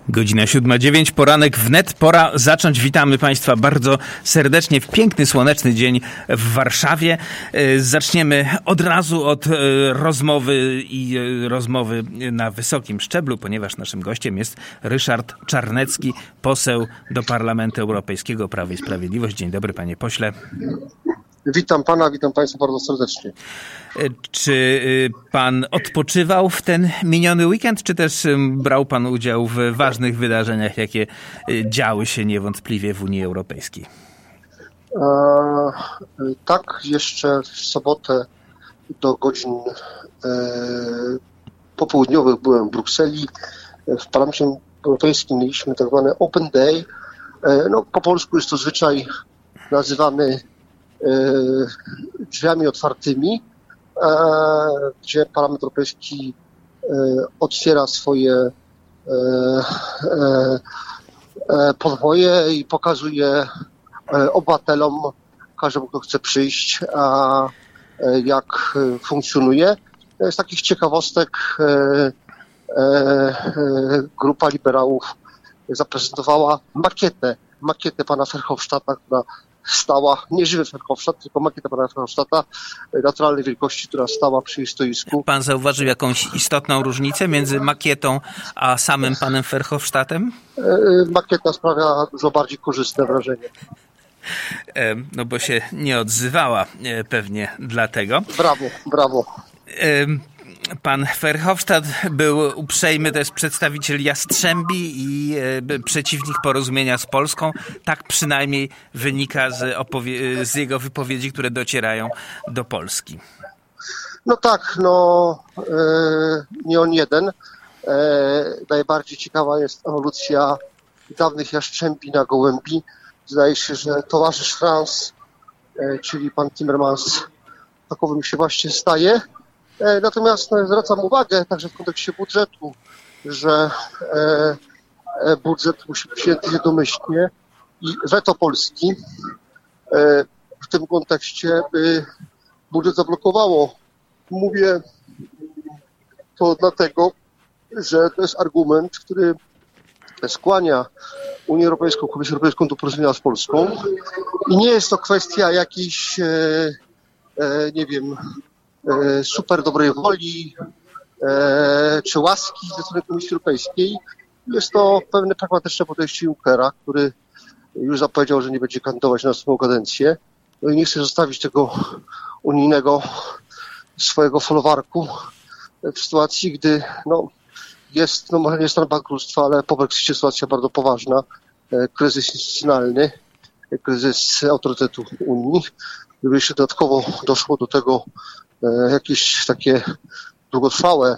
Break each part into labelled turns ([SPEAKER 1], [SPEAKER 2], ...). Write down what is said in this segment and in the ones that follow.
[SPEAKER 1] Godzina 7:09, poranek wnet, pora zacząć. Witamy Państwa bardzo serdecznie w piękny, słoneczny dzień w Warszawie. Zaczniemy od razu od rozmowy na wysokim szczeblu, ponieważ naszym gościem jest Ryszard Czarnecki, poseł do Parlamentu Europejskiego, Prawo i Sprawiedliwość. Dzień dobry, panie pośle.
[SPEAKER 2] Witam pana, witam państwa bardzo serdecznie.
[SPEAKER 1] Czy pan odpoczywał w ten miniony weekend, czy też brał pan udział w ważnych wydarzeniach, jakie działy się niewątpliwie w Unii Europejskiej?
[SPEAKER 2] Tak, jeszcze w sobotę do godzin popołudniowych byłem w Brukseli. W Parlamencie Europejskim mieliśmy tak zwany Open Day. No, po polsku jest to zwyczaj nazywany drzwiami otwartymi, gdzie Parlament Europejski otwiera swoje podwoje i pokazuje obywatelom, każdemu, kto chce przyjść, jak funkcjonuje. Z takich ciekawostek grupa liberałów zaprezentowała makietę pana Verhofstadta, która stała, nie żywy Verhofstadt, tylko makieta pana Verhofstadta naturalnej wielkości, która stała przy jej stoisku.
[SPEAKER 1] Pan zauważył jakąś istotną różnicę między makietą a samym panem Verhofstadtem?
[SPEAKER 2] Makieta sprawia dużo bardziej korzystne wrażenie.
[SPEAKER 1] No bo się nie odzywała pewnie dlatego.
[SPEAKER 2] Brawo.
[SPEAKER 1] Pan Verhofstadt był uprzejmy, to jest przedstawiciel Jastrzębi i przeciwnik porozumienia z Polską. Tak przynajmniej wynika z jego wypowiedzi, które docierają do Polski.
[SPEAKER 2] No tak, nie on jeden. Najbardziej ciekawa jest ewolucja dawnych Jastrzębi na Gołębi. Zdaje się, że towarzysz Franz, czyli pan Timmermans, takowym się właśnie staje. Natomiast zwracam uwagę także w kontekście budżetu, że budżet musi być przyjęty jednomyślnie i weto Polski w tym kontekście by budżet zablokowało. Mówię to dlatego, że to jest argument, który skłania Unię Europejską, Komisję Europejską do porozumienia z Polską i nie jest to kwestia jakiejś, super dobrej woli czy łaski ze strony Komisji Europejskiej. Jest to pewne pragmatyczne podejście Junckera, który już zapowiedział, że nie będzie kandydować na następną kadencję. No i nie chce zostawić tego unijnego swojego folwarku w sytuacji, gdy jest może nie stan bankructwa, ale po Brexicie sytuacja bardzo poważna, kryzys instytucjonalny, kryzys autorytetu Unii. Gdyby jeszcze dodatkowo doszło do tego jakieś takie długotrwałe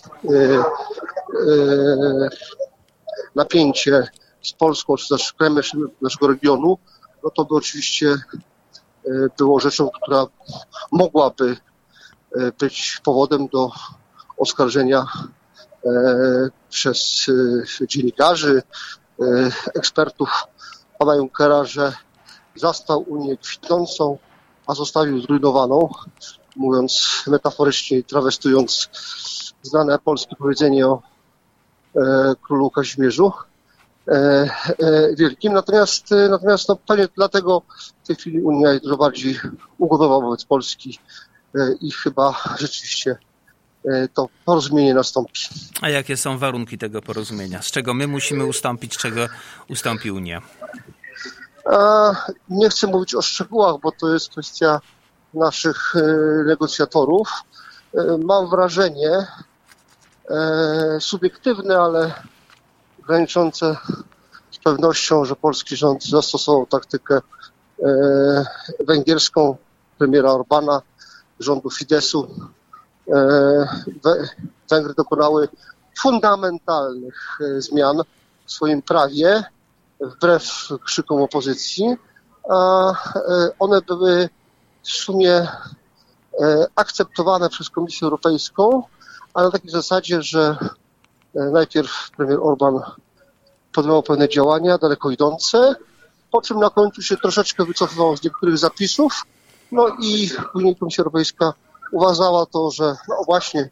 [SPEAKER 2] napięcie z Polską, czy też krajem naszego regionu, no to by oczywiście było rzeczą, która mogłaby być powodem do oskarżenia przez dziennikarzy, ekspertów pana Junckera, że zastał Unię kwitnącą, a zostawił zrujnowaną, mówiąc metaforycznie i trawestując znane polskie powiedzenie o królu Kazimierzu Wielkim. Natomiast pewnie dlatego w tej chwili Unia jest dużo bardziej ugodowa wobec Polski i chyba rzeczywiście to porozumienie nastąpi.
[SPEAKER 1] A jakie są warunki tego porozumienia? Z czego my musimy ustąpić, z czego ustąpi Unia?
[SPEAKER 2] Nie chcę mówić o szczegółach, bo to jest kwestia naszych negocjatorów. Mam wrażenie subiektywne, ale graniczące z pewnością, że polski rząd zastosował taktykę węgierską premiera Orbana, rządu Fideszu. Węgry dokonały fundamentalnych zmian w swoim prawie, wbrew krzykom opozycji, a one były w sumie akceptowane przez Komisję Europejską, a na takiej zasadzie, że najpierw premier Orban podjął pewne działania daleko idące, po czym na końcu się troszeczkę wycofywał z niektórych zapisów, no i później Komisja Europejska uważała to, że właśnie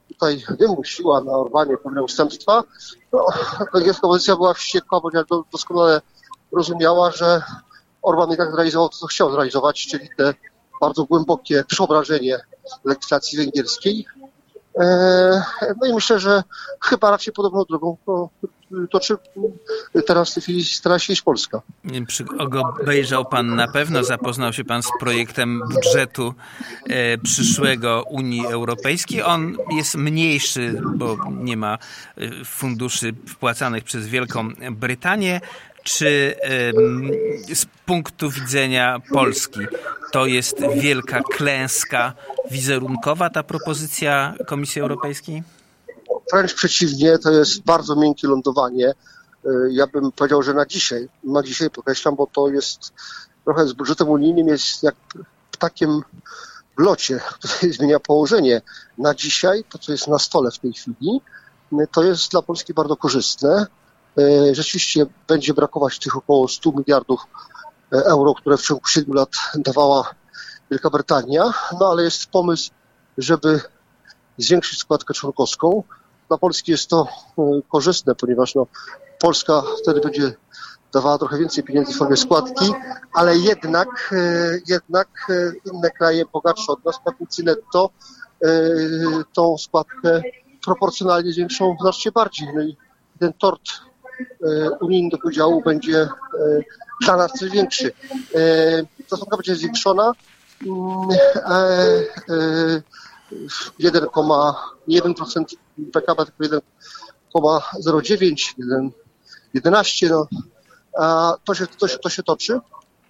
[SPEAKER 2] tutaj wymusiła na Orbanie pewne ustępstwa. No, węgierska opozycja była wściekła, ponieważ doskonale rozumiała, że Orban jednak zrealizował to, co chciał zrealizować, czyli te bardzo głębokie przeobrażenie legislacji węgierskiej. No i myślę, że chyba raczej podobną drogą toczy teraz w tej chwili stara się iść Polska.
[SPEAKER 1] Obejrzał pan na pewno, zapoznał się pan z projektem budżetu przyszłego Unii Europejskiej. On jest mniejszy, bo nie ma funduszy wpłacanych przez Wielką Brytanię. Czy z punktu widzenia Polski to jest wielka klęska wizerunkowa, ta propozycja Komisji Europejskiej?
[SPEAKER 2] Wręcz przeciwnie, to jest bardzo miękkie lądowanie. Ja bym powiedział, że na dzisiaj podkreślam, bo to jest trochę z budżetem unijnym jest jak ptakiem w locie, który zmienia położenie. Na dzisiaj, to co jest na stole w tej chwili, to jest dla Polski bardzo korzystne. Rzeczywiście będzie brakować tych około 100 miliardów euro, które w ciągu 7 lat dawała Wielka Brytania, no ale jest pomysł, żeby zwiększyć składkę członkowską. Dla Polski jest to korzystne, ponieważ Polska wtedy będzie dawała trochę więcej pieniędzy w formie składki, ale jednak inne kraje bogatsze od nas, płatnicy netto, tą składkę proporcjonalnie zwiększą znacznie bardziej. No i ten tort unijny do podziału będzie dla nas coś większy. Ta składka będzie zwiększona 1,1% PKB, tylko 1,09, 1,11, no. A to się toczy.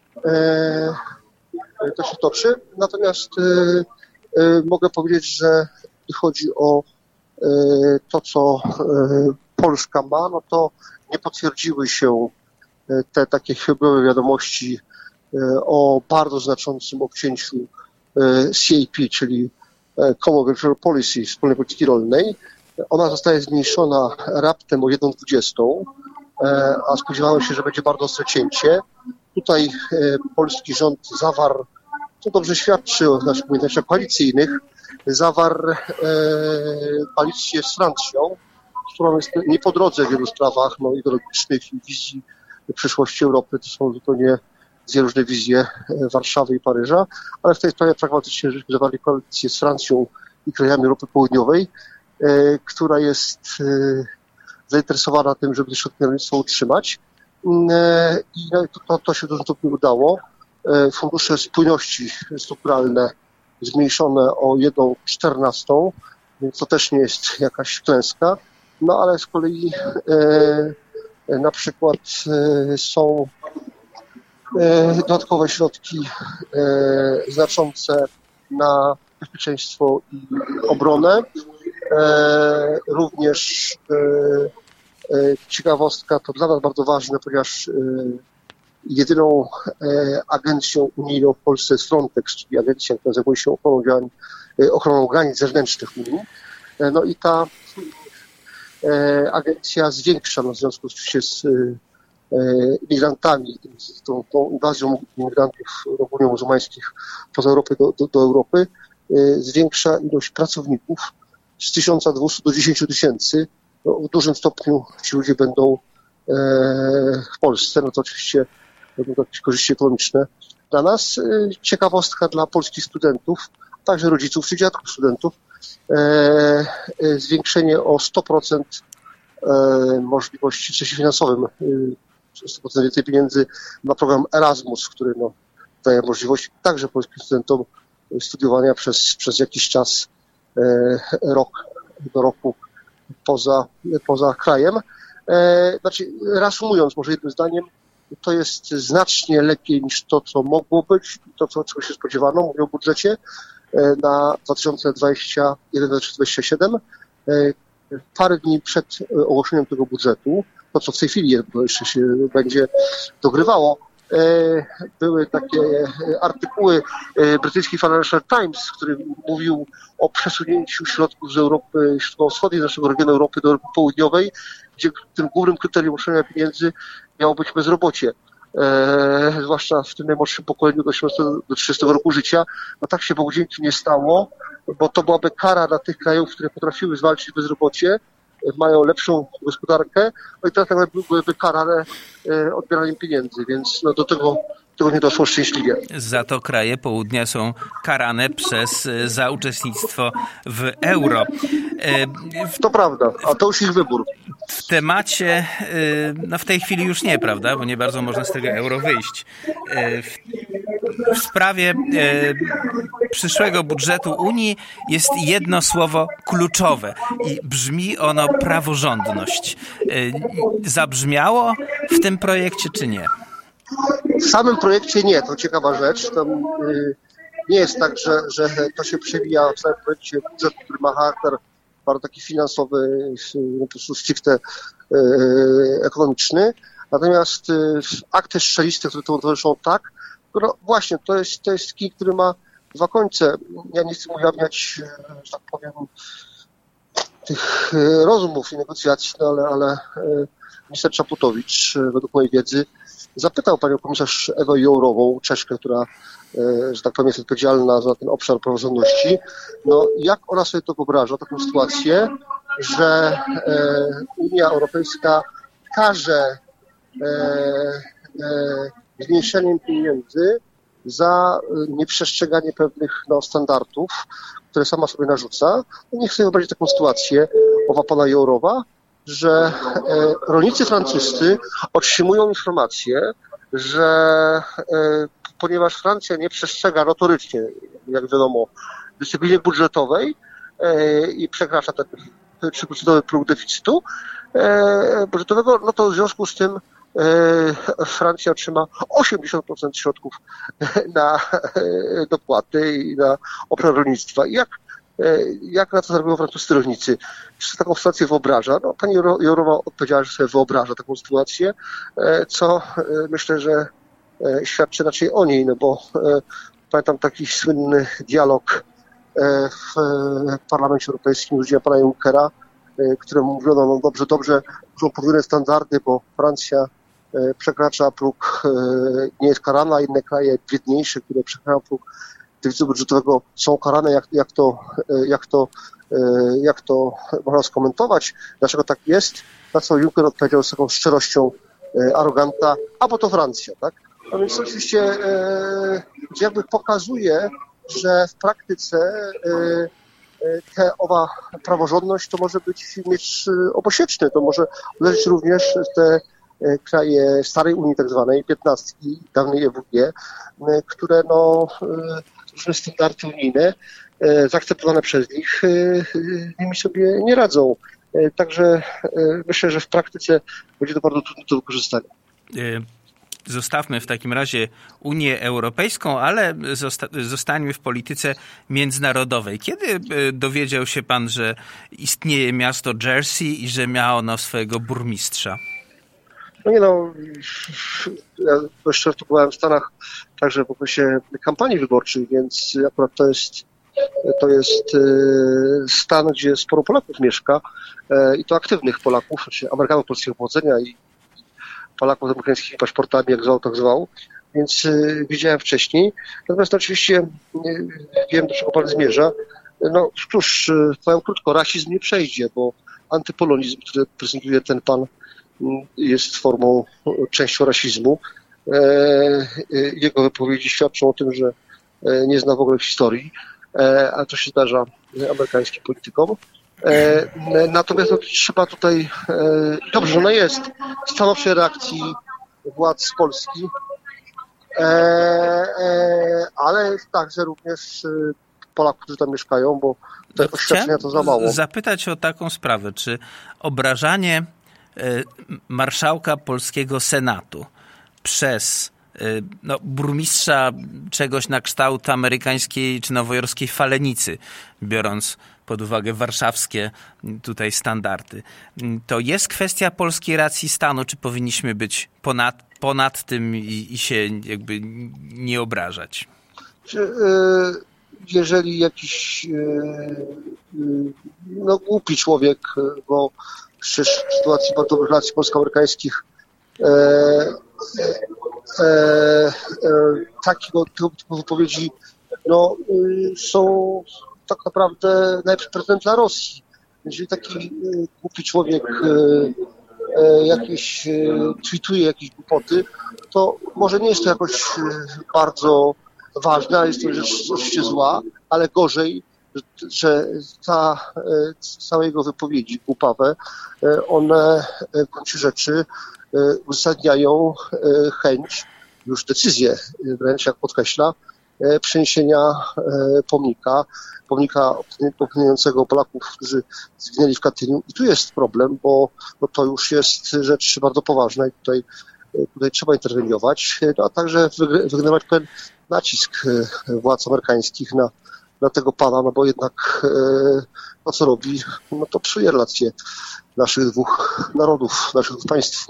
[SPEAKER 2] To się toczy. Natomiast mogę powiedzieć, że jeśli chodzi o to, co Polska ma, no to nie potwierdziły się te takie chybowe wiadomości o bardzo znaczącym obcięciu CAP, czyli Common Agricultural Policy, wspólnej polityki rolnej. Ona zostaje zmniejszona raptem o 1,20, a spodziewałem się, że będzie bardzo ostre cięcie. Tutaj polski rząd zawarł, co dobrze świadczy o naszych umiejętnościach koalicyjnych, zawarł koalicję z Francją, z którą jest nie po drodze w wielu sprawach ideologicznych i wizji przyszłości Europy. To są zupełnie dwie różne wizje Warszawy i Paryża, ale w tej sprawie pragmatycznie żeśmy zawarli koalicję z Francją i krajami Europy Południowej, która jest zainteresowana tym, żeby środki na rolnictwo utrzymać. I to się w dużym stopniu udało. Fundusze spójności strukturalne zmniejszone o 1,14, więc to też nie jest jakaś klęska. No ale z kolei na przykład są dodatkowe środki znaczące na bezpieczeństwo i obronę. Również ciekawostka, to dla nas bardzo ważne, ponieważ jedyną agencją unijną w Polsce jest Frontex, czyli agencja, która zajmuje się ochroną granic zewnętrznych Unii. No i ta agencja zwiększa, w związku oczywiście z imigrantami, z tą inwazją imigrantów ogólnie muzułmańskich poza Europy do Europy, zwiększa ilość pracowników z 1200 do 10 000. No, w dużym stopniu ci ludzie będą w Polsce, no to oczywiście będą jakieś korzyści ekonomiczne dla nas. Ciekawostka dla polskich studentów, także rodziców czy dziadków studentów, zwiększenie o 100% możliwości w sensie finansowym, 100% więcej pieniędzy na program Erasmus, który daje możliwość także polskim studentom studiowania przez jakiś czas, rok do roku poza krajem. Znaczy, reasumując może jednym zdaniem, to jest znacznie lepiej niż to, co mogło być, to, czego się spodziewano. Mówię o budżecie na 2021-2027. Parę dni przed ogłoszeniem tego budżetu, to co w tej chwili jeszcze się będzie dogrywało, były takie artykuły brytyjski Financial Times, który mówił o przesunięciu środków z Europy Środkowo-Wschodniej, z naszego regionu Europy do Europy Południowej, gdzie tym głównym kryterium otrzymania pieniędzy miało być bezrobocie. zwłaszcza w tym najmłodszym pokoleniu do 30 roku życia. No tak się Bogu dzięki nie stało, bo to byłaby kara dla tych krajów, które potrafiły zwalczyć bezrobocie, mają lepszą gospodarkę, no i teraz byłyby karane odbieraniem pieniędzy, więc no do tego nie doszło szczęśliwie.
[SPEAKER 1] Za to kraje południa są karane za uczestnictwo w euro.
[SPEAKER 2] To prawda, a to już ich wybór.
[SPEAKER 1] W temacie, no w tej chwili już nie, prawda, bo nie bardzo można z tego euro wyjść. W sprawie przyszłego budżetu Unii jest jedno słowo kluczowe i brzmi ono praworządność. Zabrzmiało w tym projekcie, czy nie?
[SPEAKER 2] W samym projekcie nie, to ciekawa rzecz. Tam nie jest tak, że to się przewija w samym projekcie budżetu, który ma charakter bardzo taki finansowy, po prostu stricte ekonomiczny. Natomiast akty strzeliste, które to towarzyszą, tak, no właśnie, to jest kij, który ma dwa końce. Ja nie chcę ujawniać, że tak powiem, tych rozmów i negocjacji, no ale minister Czaputowicz, według mojej wiedzy, zapytał panią komisarz Ewę Jourową, Czeszkę, która, że tak powiem, jest odpowiedzialna za ten obszar praworządności, no jak ona sobie to wyobraża, taką sytuację, że Unia Europejska karze zmniejszeniem pieniędzy za nieprzestrzeganie pewnych standardów, które sama sobie narzuca. No niech sobie wyobrazi taką sytuację, owa pana Jourowa, że rolnicy francuscy otrzymują informację, że ponieważ Francja nie przestrzega notorycznie, jak wiadomo, dyscypliny budżetowej i przekracza ten 3% próg deficytu budżetowego, no to w związku z tym Francja otrzyma 80% środków na dopłaty i na obszar rolnictwa. I jak na to zareagują francuscy rolnicy? Czy sobie taką sytuację wyobraża? No, pani Jourowa odpowiedziała, że sobie wyobraża taką sytuację, co myślę, że świadczy raczej o niej, no bo pamiętam taki słynny dialog w Parlamencie Europejskim z udziałem pana Junckera, któremu mówiono, no dobrze, są podwójne standardy, bo Francja przekracza próg, nie jest karana, inne kraje biedniejsze, które przekraczają próg deficytu budżetowego, są karane, jak to można skomentować, dlaczego tak jest, na co Juncker odpowiedział z taką szczerością aroganta, a bo to Francja, tak? No więc oczywiście jakby pokazuje, że w praktyce owa praworządność to może być miecz obosieczny, to może uderzyć również te kraje starej Unii tak zwanej, 15, dawnej EWG, które różne standardy unijne zaakceptowane przez nich nimi sobie nie radzą. Także myślę, że w praktyce będzie to bardzo trudne do wykorzystania.
[SPEAKER 1] Zostawmy w takim razie Unię Europejską, ale zostańmy w polityce międzynarodowej. Kiedy dowiedział się pan, że istnieje miasto Jersey i że ma ono swojego burmistrza?
[SPEAKER 2] Ja dość często byłem w Stanach także w okresie kampanii wyborczej, więc akurat to jest stan, gdzie sporo Polaków mieszka i to aktywnych Polaków, znaczy Amerykanów polskiego pochodzenia i Polaków z amerykańskimi paszportami, jak zwał, tak zwał, więc widziałem wcześniej. Natomiast oczywiście wiem, do czego pan zmierza. No cóż, powiem krótko, rasizm nie przejdzie, bo antypolonizm, który prezentuje ten pan, jest formą, częścią rasizmu. Jego wypowiedzi świadczą o tym, że nie zna w ogóle historii, a to się zdarza amerykańskim politykom. Natomiast trzeba tutaj, dobrze, że ona jest, stanowczej reakcji władz z Polski, ale także również Polaków, którzy tam mieszkają, bo te oświadczenia to za mało.
[SPEAKER 1] Zapytać o taką sprawę, czy obrażanie marszałka polskiego Senatu przez burmistrza czegoś na kształt amerykańskiej czy nowojorskiej Falenicy, biorąc pod uwagę warszawskie tutaj standardy. To jest kwestia polskiej racji stanu, czy powinniśmy być ponad tym i się jakby nie obrażać?
[SPEAKER 2] Jeżeli jakiś głupi człowiek, bo przecież w sytuacji bardzo relacji polsko-amerykańskich takiego typu wypowiedzi są tak naprawdę najlepszy prezydent dla Rosji. Jeżeli taki głupi człowiek jakieś tweetuje jakieś głupoty, to może nie jest to jakoś bardzo ważne, ale jest to rzecz oczywiście zła, ale gorzej, że całe jego wypowiedzi głupawe, one w gruncie rzeczy uzasadniają chęć, już decyzję wręcz, jak podkreśla, przeniesienia pomnika upamiętniającego Polaków, którzy zginęli w Katyniu. I tu jest problem, bo to już jest rzecz bardzo poważna i tutaj trzeba interweniować, a także wygrywać pewien nacisk władz amerykańskich na tego pana, bo jednak to, co robi, to psuje relacje naszych dwóch narodów, naszych dwóch państw.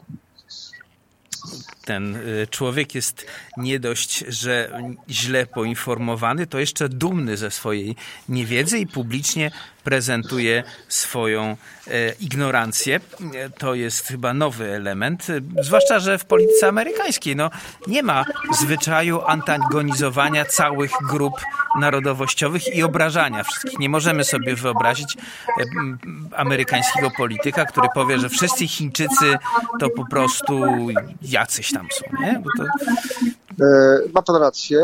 [SPEAKER 1] Ten człowiek jest nie dość, że źle poinformowany, to jeszcze dumny ze swojej niewiedzy i publicznie prezentuje swoją ignorancję. To jest chyba nowy element, zwłaszcza, że w polityce amerykańskiej nie ma zwyczaju antagonizowania całych grup narodowościowych i obrażania wszystkich. Nie możemy sobie wyobrazić amerykańskiego polityka, który powie, że wszyscy Chińczycy to po prostu jacyś tam są, nie? Bo to...
[SPEAKER 2] Ma pan rację.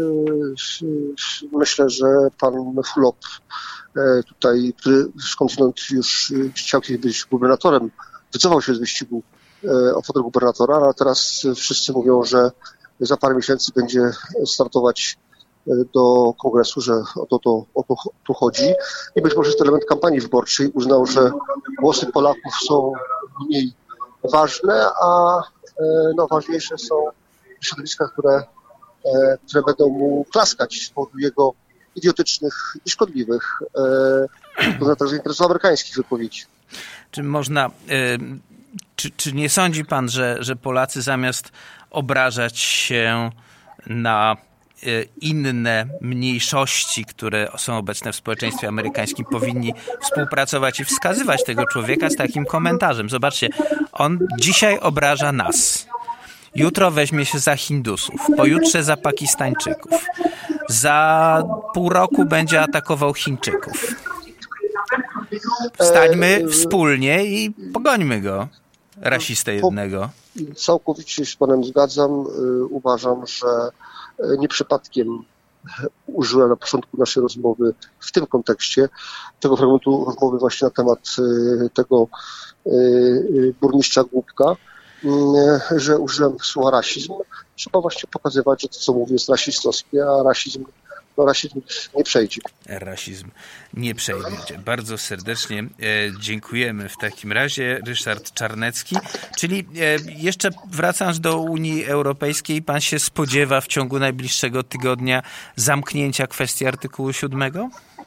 [SPEAKER 2] Myślę, że pan Fulop tutaj, który skądinąd już chciał kiedyś być gubernatorem, wycofał się z wyścigu o fotel gubernatora, ale teraz wszyscy mówią, że za parę miesięcy będzie startować do kongresu, że o to tu chodzi. I być może jest to element kampanii wyborczej. Uznał, że głosy Polaków są mniej ważne, a ważniejsze są środowiska, które będą mu klaskać z powodu jego idiotycznych i szkodliwych, także zainteresowanych amerykańskich wypowiedzi.
[SPEAKER 1] Czy można, czy nie sądzi pan, że Polacy zamiast obrażać się na inne mniejszości, które są obecne w społeczeństwie amerykańskim, powinni współpracować i wskazywać tego człowieka z takim komentarzem? Zobaczcie, on dzisiaj obraża nas. Jutro weźmie się za Hindusów, pojutrze za Pakistańczyków. Za pół roku będzie atakował Chińczyków. Wstańmy wspólnie i pogońmy go, rasistę jednego.
[SPEAKER 2] Całkowicie się z panem zgadzam. Uważam, że nie przypadkiem użyłem na początku naszej rozmowy w tym kontekście tego fragmentu rozmowy właśnie na temat tego burmistrza Głupka, że użyłem słowa rasizm. Trzeba właśnie pokazywać, że to, co mówię, jest rasistowskie, a rasizm nie przejdzie.
[SPEAKER 1] Rasizm nie przejdzie. Bardzo serdecznie dziękujemy w takim razie. Ryszard Czarnecki. Czyli jeszcze wracając do Unii Europejskiej, pan się spodziewa w ciągu najbliższego tygodnia zamknięcia kwestii artykułu 7?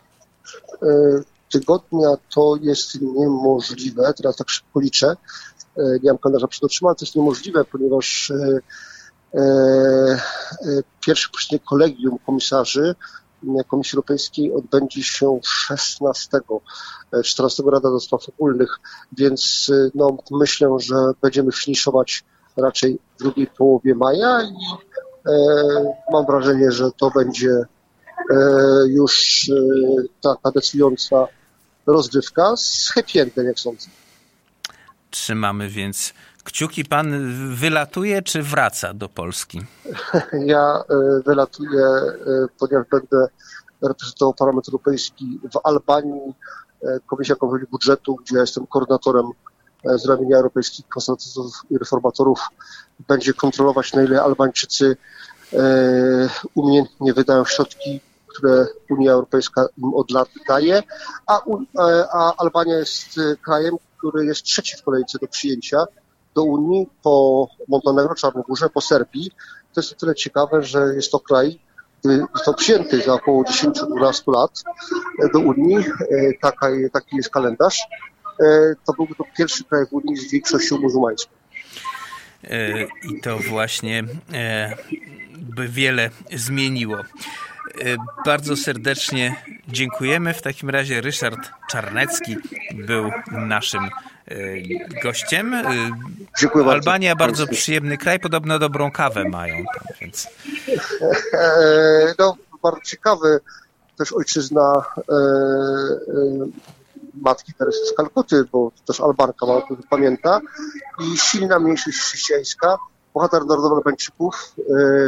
[SPEAKER 2] Tygodnia to jest niemożliwe. Teraz tak szybko liczę. Nie mam kalendarza przed oczyma, ale to jest niemożliwe, ponieważ pierwszy posiedzenie kolegium komisarzy Komisji Europejskiej odbędzie się 14 Rada do Spraw Ogólnych, więc myślę, że będziemy finiszować raczej w drugiej połowie maja i mam wrażenie, że to będzie już taka decydująca rozgrywka z happy endem, jak sądzę.
[SPEAKER 1] Trzymamy więc kciuki. Pan wylatuje czy wraca do Polski?
[SPEAKER 2] Ja wylatuję, ponieważ będę reprezentował Parlament Europejski w Albanii, Komisja Kontroli Budżetu, gdzie ja jestem koordynatorem z ramienia Europejskich Konserwatystów i Reformatorów, będzie kontrolować, na ile Albańczycy umiejętnie wydają środki, które Unia Europejska im od lat daje, a Albania jest krajem, który jest trzeci w kolejce do przyjęcia do Unii po Montenegro, Czarnogórze, po Serbii. To jest o tyle ciekawe, że jest to kraj, który został przyjęty za około 10-12 lat do Unii. Taki jest kalendarz. To byłby to pierwszy kraj w Unii z większością muzułmańską.
[SPEAKER 1] I to właśnie by wiele zmieniło. Bardzo serdecznie dziękujemy. W takim razie Ryszard Czarnecki był naszym gościem.
[SPEAKER 2] Dziękuję bardzo.
[SPEAKER 1] Albania bardzo przyjemny kraj, podobno dobrą kawę mają tam, więc...
[SPEAKER 2] No, bardzo ciekawy też ojczyzna matki Teresy z Kalkuty, bo też Albanka mało kto pamięta, i silna mniejszość chrześcijańska. Bohater narodowy Albańczyków,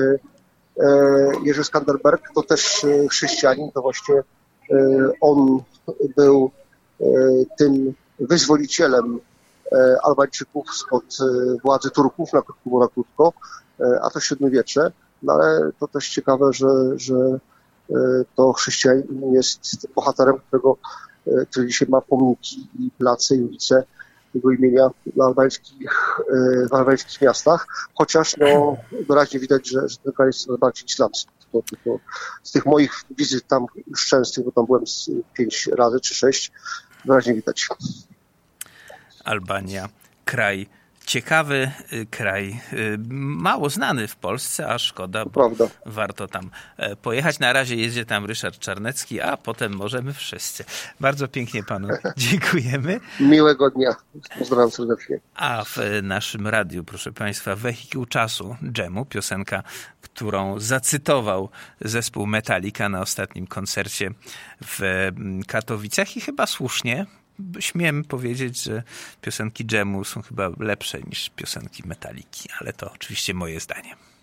[SPEAKER 2] Jerzy Skanderberg, to też chrześcijanin, to właśnie on był tym wyzwolicielem Albańczyków spod władzy Turków na krótko, a to średniowiecze. No ale to też ciekawe, że to chrześcijanin jest bohaterem, który dzisiaj ma pomniki i place i ulice jego imienia w albańskich miastach, chociaż no, wyraźnie widać, że ten kraj jest bardziej islamski. Tylko z tych moich wizyt tam już częstych, bo tam byłem 5 razy czy 6, wyraźnie widać.
[SPEAKER 1] Albania, kraj ciekawy, kraj mało znany w Polsce, a szkoda, bo
[SPEAKER 2] Prawda.
[SPEAKER 1] Warto tam pojechać. Na razie jedzie tam Ryszard Czarnecki, a potem możemy wszyscy. Bardzo pięknie panu dziękujemy.
[SPEAKER 2] Miłego dnia. Pozdrawiam serdecznie.
[SPEAKER 1] A w naszym radiu, proszę państwa, Wehikuł Czasu, Dżemu, piosenka, którą zacytował zespół Metallica na ostatnim koncercie w Katowicach i chyba słusznie. Śmiem powiedzieć, że piosenki Dżemu są chyba lepsze niż piosenki Metalliki, ale to oczywiście moje zdanie.